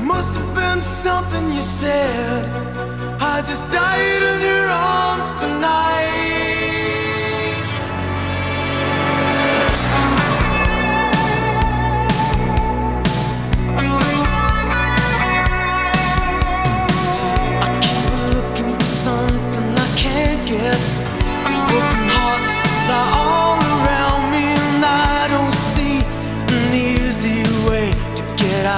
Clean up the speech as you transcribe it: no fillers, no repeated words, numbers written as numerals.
Must have been something you said. I just died in your arms tonight.